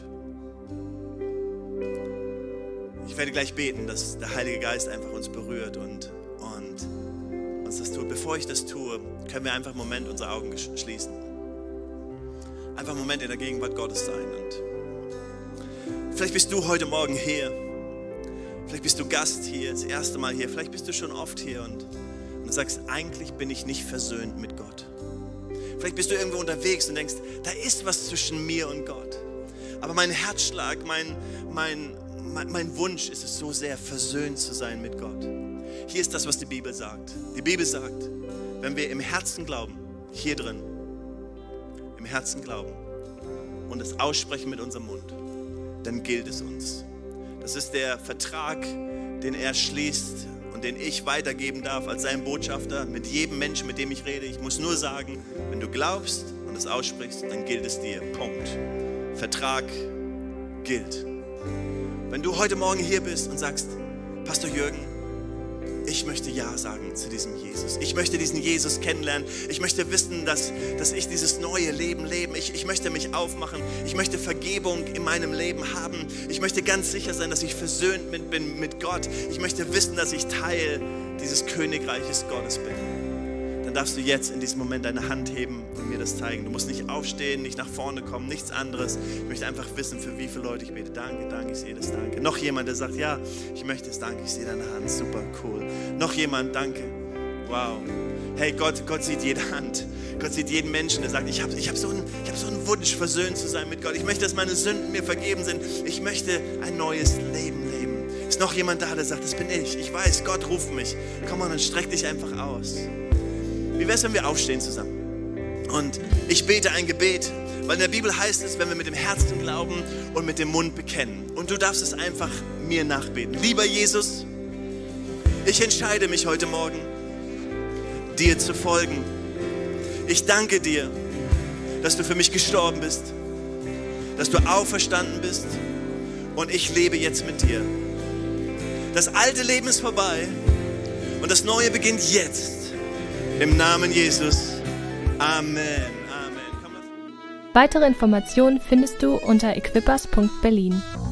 Ich werde gleich beten, dass der Heilige Geist einfach uns berührt und uns das tut. Bevor ich das tue, können wir einfach einen Moment unsere Augen schließen. Einfach einen Moment in der Gegenwart Gottes sein. Und vielleicht bist du heute Morgen hier. Vielleicht bist du Gast hier, das erste Mal hier. Vielleicht bist du schon oft hier und du sagst, eigentlich bin ich nicht versöhnt mit Gott. Vielleicht bist du irgendwo unterwegs und denkst, da ist was zwischen mir und Gott. Aber mein Herzschlag, mein Wunsch ist es so sehr, versöhnt zu sein mit Gott. Hier ist das, was die Bibel sagt. Die Bibel sagt, wenn wir im Herzen glauben, hier drin, im Herzen glauben und es aussprechen mit unserem Mund, dann gilt es uns. Das ist der Vertrag, den er schließt und den ich weitergeben darf als sein Botschafter mit jedem Menschen, mit dem ich rede. Ich muss nur sagen, wenn du glaubst und es aussprichst, dann gilt es dir. Punkt. Vertrag gilt. Wenn du heute Morgen hier bist und sagst, Pastor Jürgen, ich möchte Ja sagen zu diesem Jesus. Ich möchte diesen Jesus kennenlernen. Ich möchte wissen, dass ich dieses neue Leben lebe. Ich möchte mich aufmachen. Ich möchte Vergebung in meinem Leben haben. Ich möchte ganz sicher sein, dass ich versöhnt bin mit Gott. Ich möchte wissen, dass ich Teil dieses Königreiches Gottes bin. Dann darfst du jetzt in diesem Moment deine Hand heben und mir das zeigen. Du musst nicht aufstehen, nicht nach vorne kommen, nichts anderes. Ich möchte einfach wissen, für wie viele Leute ich bete. Danke, danke, ich sehe das, danke. Noch jemand, der sagt, ja, ich möchte es, danke, ich sehe deine Hand, super, cool. Noch jemand, danke, wow. Hey, Gott sieht jede Hand. Gott sieht jeden Menschen, der sagt, ich hab so einen Wunsch, versöhnt zu sein mit Gott. Ich möchte, dass meine Sünden mir vergeben sind. Ich möchte ein neues Leben leben. Ist noch jemand da, der sagt, das bin ich. Ich weiß, Gott ruft mich. Komm mal, dann streck dich einfach aus. Wie wäre es, wenn wir aufstehen zusammen? Und ich bete ein Gebet, Weil in der Bibel heißt es, wenn wir mit dem Herzen glauben und mit dem Mund bekennen. Und du darfst es einfach mir nachbeten. Lieber Jesus, ich entscheide mich heute Morgen, dir zu folgen. Ich danke dir, dass du für mich gestorben bist, dass du auferstanden bist und ich lebe jetzt mit dir. Das alte Leben ist vorbei und das Neue beginnt jetzt. Im Namen Jesus. Amen. Weitere Informationen findest du unter equippers.berlin.